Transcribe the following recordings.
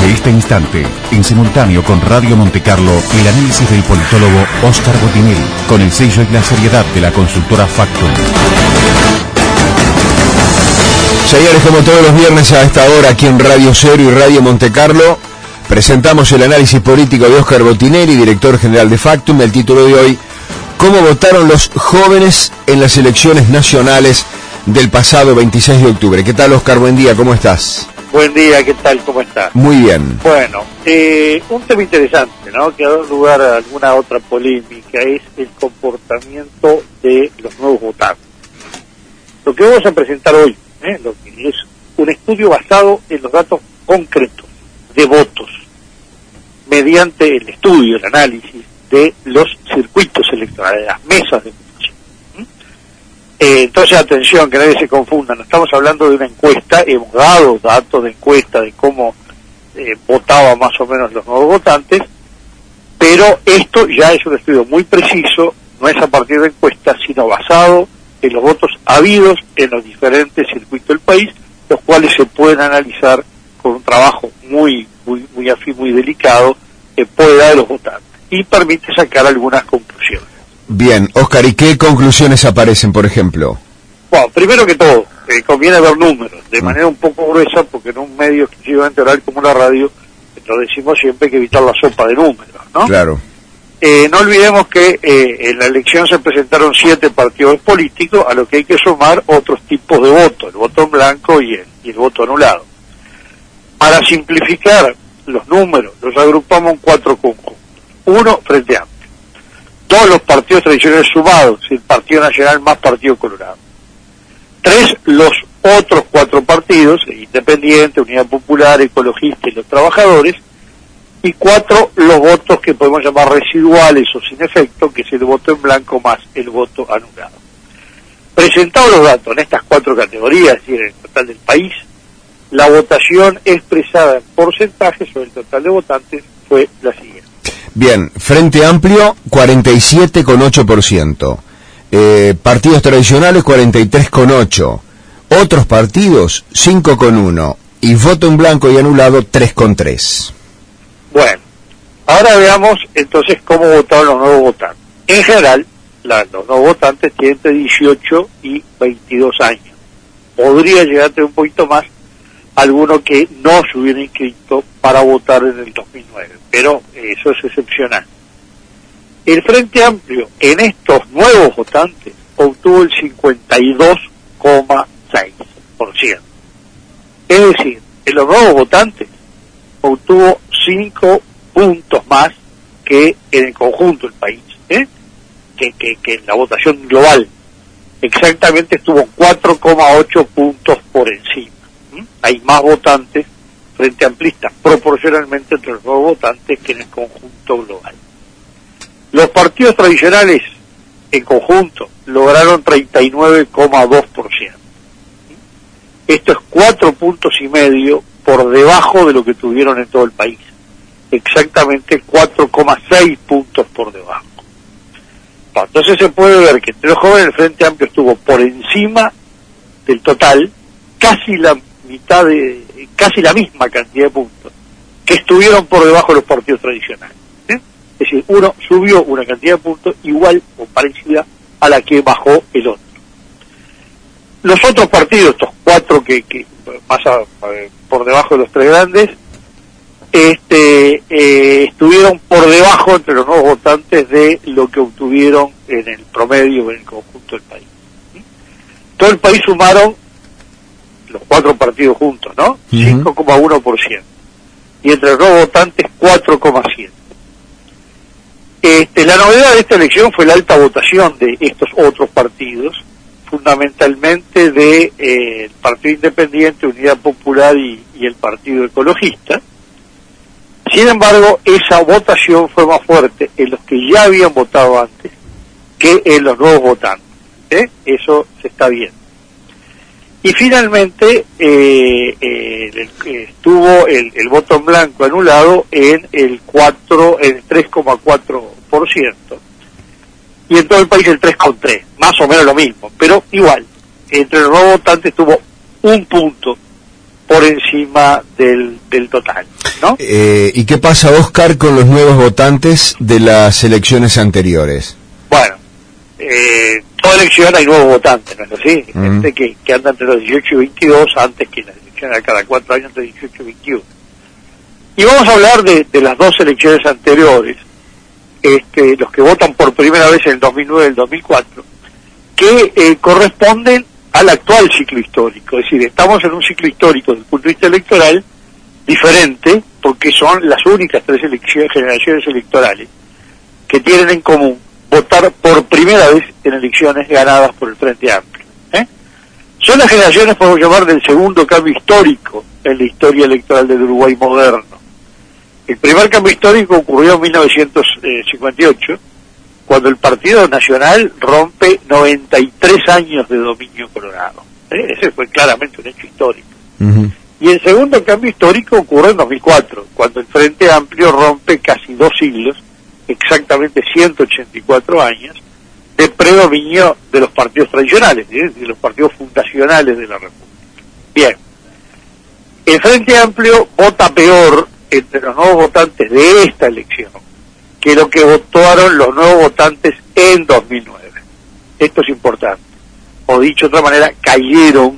Desde este instante, en simultáneo con Radio Montecarlo, el análisis del politólogo Óscar Botinelli, con el sello y la seriedad de la consultora Factum. Señores, como todos los viernes a esta hora, aquí en Radio Cero y Radio Montecarlo, presentamos el análisis político de Óscar Botinelli, director general de Factum. El título de hoy: ¿cómo votaron los jóvenes en las elecciones nacionales del pasado 26 de octubre? ¿Qué tal, Óscar? Buen día, ¿cómo estás? Buen día, ¿qué tal? ¿Cómo estás? Muy bien. Bueno, un tema interesante, ¿no?, que ha dado lugar a alguna otra polémica, es el comportamiento de los nuevos votantes. Lo que vamos a presentar hoy, lo que es un estudio basado en los datos concretos de votos, mediante el estudio, el análisis de los circuitos electorales, de las mesas de votación. Entonces, atención, que nadie se confunda, no estamos hablando de una encuesta, hemos dado datos de encuesta de cómo votaban más o menos los nuevos votantes, pero esto ya es un estudio muy preciso, no es a partir de encuestas, sino basado en los votos habidos en los diferentes circuitos del país, los cuales se pueden analizar con un trabajo muy afín, muy delicado, por edad de los votantes, y permite sacar algunas conclusiones. Bien, Óscar, ¿y qué conclusiones aparecen, por ejemplo? Bueno, primero que todo, conviene ver números, de manera un poco gruesa, porque en un medio exclusivamente oral como la radio, lo decimos siempre, hay que evitar la sopa de números, ¿no? Claro. No olvidemos que en la elección se presentaron 7 partidos políticos, a lo que hay que sumar otros tipos de votos, el voto en blanco y el voto anulado. Para simplificar los números, los agrupamos en 4 conjuntos. 1, Frente Amplio. 2, los partidos tradicionales sumados, el Partido Nacional más Partido Colorado. 3, los otros 4 partidos, Independiente, Unidad Popular, Ecologista y los Trabajadores. Y 4, los votos que podemos llamar residuales o sin efecto, que es el voto en blanco más el voto anulado. Presentados los datos en estas 4 categorías, es decir, en el total del país, la votación expresada en porcentaje sobre el total de votantes fue la siguiente. Bien, Frente Amplio, 47,8%. Partidos tradicionales, 43,8%. Otros partidos, 5,1%. Y voto en blanco y anulado, 3,3%. Bueno, ahora veamos entonces cómo votaron los nuevos votantes. En general, los nuevos votantes tienen entre 18 y 22 años. Podría llegar a tener un poquito más alguno que no se hubiera inscrito para votar en el 2009, pero eso es excepcional. El Frente Amplio en estos nuevos votantes obtuvo el 52,6%. Es decir, en los nuevos votantes obtuvo 5 puntos más que en el conjunto del país, que en la votación global. Exactamente estuvo 4,8 puntos por encima. Hay más votantes frente amplistas proporcionalmente entre los nuevos votantes que en el conjunto global. Los partidos tradicionales en conjunto lograron 39,2%. Esto es 4,5 puntos por debajo de lo que tuvieron en todo el país. Exactamente 4,6 puntos por debajo. Entonces se puede ver que entre los jóvenes el Frente Amplio estuvo por encima del total, casi la misma cantidad de puntos que estuvieron por debajo de los partidos tradicionales. Es decir, uno subió una cantidad de puntos igual o parecida a la que bajó el otro. Los otros partidos, estos 4 que por debajo de los 3 grandes, estuvieron por debajo entre los nuevos votantes de lo que obtuvieron en el promedio en el conjunto del país. Todo el país sumaron los 4 partidos juntos, ¿no? 5,1%. Y entre los nuevos votantes, 4,7%. La novedad de esta elección fue la alta votación de estos otros partidos, fundamentalmente de el Partido Independiente, Unidad Popular y el Partido Ecologista. Sin embargo, esa votación fue más fuerte en los que ya habían votado antes que en los nuevos votantes. Eso se está viendo. Y finalmente estuvo el voto en blanco anulado en el 3,4%, y en todo el país el 3,3%, más o menos lo mismo, pero igual, entre los nuevos votantes tuvo 1 punto por encima del total, ¿no? ¿Y qué pasa, Oscar, con los nuevos votantes de las elecciones anteriores? Bueno, toda elección hay nuevos votantes, ¿no es así? Gente que anda entre los 18 y 22, antes que las elecciones cada 4 años entre 18 y 21. Y vamos a hablar de las dos elecciones anteriores, los que votan por primera vez en el 2009 y el 2004, que corresponden al actual ciclo histórico. Es decir, estamos en un ciclo histórico desde el punto de vista electoral diferente, porque son las únicas 3 generaciones electorales que tienen en común votar por primera vez en elecciones ganadas por el Frente Amplio. Son las generaciones, podemos llamar, del segundo cambio histórico en la historia electoral del Uruguay moderno. El primer cambio histórico ocurrió en 1958, cuando el Partido Nacional rompe 93 años de dominio colorado. Ese fue claramente un hecho histórico. Y el segundo cambio histórico ocurre en 2004, cuando el Frente Amplio rompe casi 2 siglos, exactamente 184 años, de predominio de los partidos tradicionales, de los partidos fundacionales de la República. Bien, el Frente Amplio vota peor entre los nuevos votantes de esta elección que lo que votaron los nuevos votantes en 2009. Esto es importante. O dicho de otra manera, cayó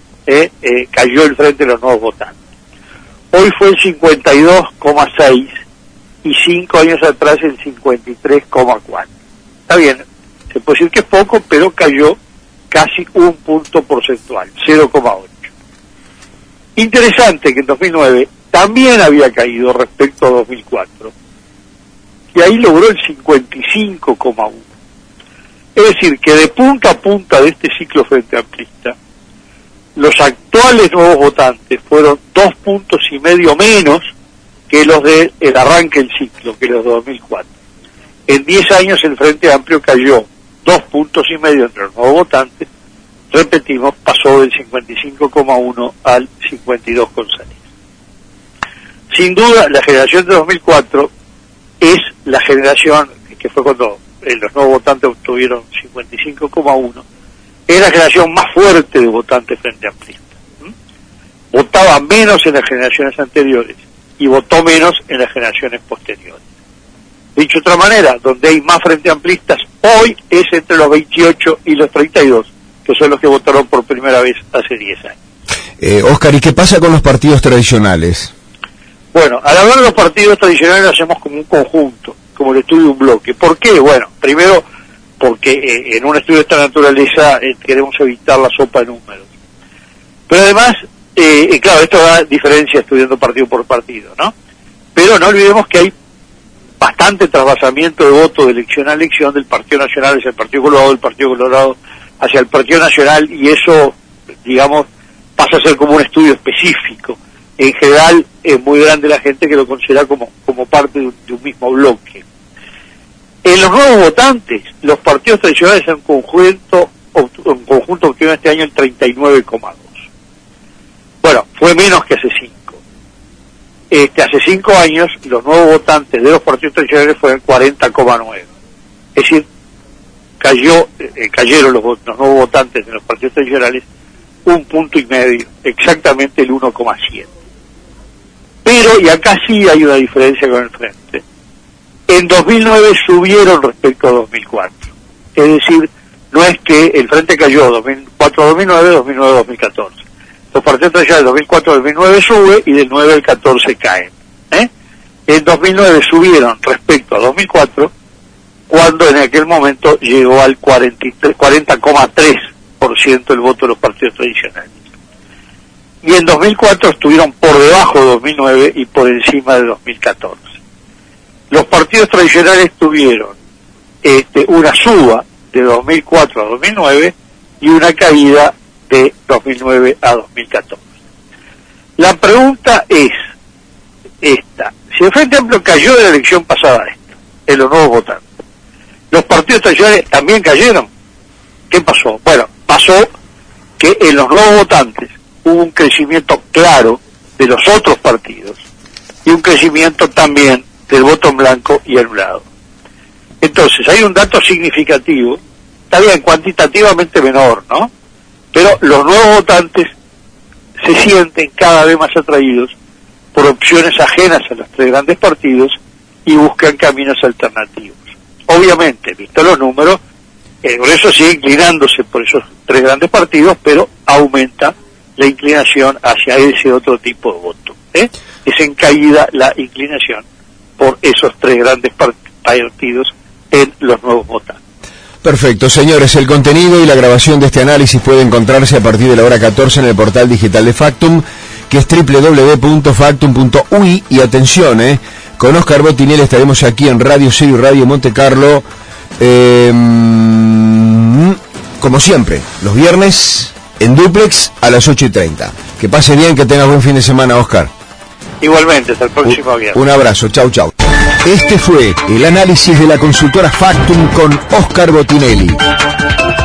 el Frente de los nuevos votantes. Hoy fue el 52,6 y 5 años atrás el 53,4. Está bien, se puede decir que es poco, pero cayó casi un punto porcentual, 0,8. Interesante que en 2009 también había caído respecto a 2004, y ahí logró el 55,1. Es decir, que de punta a punta de este ciclo frente amplista, los actuales nuevos votantes fueron 2,5 puntos menos que los del arranque del ciclo, que los de 2004. En 10 años el Frente Amplio cayó 2,5 puntos entre los nuevos votantes, repetimos, pasó del 55,1 al 52,6. Sin duda, la generación de 2004 es la generación, que fue cuando los nuevos votantes obtuvieron 55,1, es la generación más fuerte de votantes frente amplista. Votaba menos en las generaciones anteriores y votó menos en las generaciones posteriores. Dicho de otra manera, donde hay más frente amplistas hoy es entre los 28 y los 32, que son los que votaron por primera vez hace 10 años. Oscar, ¿y qué pasa con los partidos tradicionales? Bueno, al hablar de los partidos tradicionales lo hacemos como un conjunto, como el estudio de un bloque. ¿Por qué? Bueno, primero porque en un estudio de esta naturaleza queremos evitar la sopa de números. Pero además, claro, esto da diferencia estudiando partido por partido, ¿no? Pero no olvidemos que hay bastante trasvasamiento de voto de elección a elección del Partido Nacional hacia el Partido Colorado, del Partido Colorado hacia el Partido Nacional, y eso, digamos, pasa a ser como un estudio específico. En general es muy grande la gente que lo considera como parte de un mismo bloque. En los nuevos votantes, los partidos tradicionales en conjunto obtuvieron este año el 39,2. Bueno, fue menos que hace 5. Hace 5 años los nuevos votantes de los partidos tradicionales fueron 40,9. Es decir, cayeron los nuevos votantes de los partidos tradicionales 1,5 puntos, exactamente el 1,7. Pero, y acá sí hay una diferencia con el Frente, en 2009 subieron respecto a 2004. Es decir, no es que el Frente cayó 2004 a 2009, 2009 a 2014. Los partidos tradicionales del 2004 al 2009 sube y del 9 al 14 caen. En 2009 subieron respecto a 2004, cuando en aquel momento llegó al 40,3% el voto de los partidos tradicionales. Y en 2004 estuvieron por debajo de 2009 y por encima de 2014. Los partidos tradicionales tuvieron una suba de 2004 a 2009 y una caída de 2009 a 2014. La pregunta es esta: si el Frente Amplio cayó de la elección pasada en los nuevos votantes, ¿los partidos tradicionales también cayeron? ¿Qué pasó? Bueno, pasó que en los nuevos votantes hubo un crecimiento claro de los otros partidos y un crecimiento también del voto en blanco y anulado. Entonces, hay un dato significativo, está bien, cuantitativamente menor, ¿no? Pero los nuevos votantes se sienten cada vez más atraídos por opciones ajenas a los tres grandes partidos y buscan caminos alternativos. Obviamente, visto los números, el Congreso sigue inclinándose por esos tres grandes partidos, pero aumenta la inclinación hacia ese otro tipo de voto. Es en caída la inclinación por esos tres grandes partidos en los nuevos votantes. Perfecto, señores, el contenido y la grabación de este análisis puede encontrarse a partir de la hora 14 en el portal digital de Factum, que es www.factum.ui, y atención, con Oscar Botinelli estaremos aquí en Radio Cero y Radio Montecarlo, como siempre, los viernes en duplex a las 8:30. Que pase bien, que tengas buen fin de semana, Oscar. Igualmente, hasta el próximo viernes. Un abrazo, chau, chau. Este fue el análisis de la consultora Factum con Oscar Botinelli.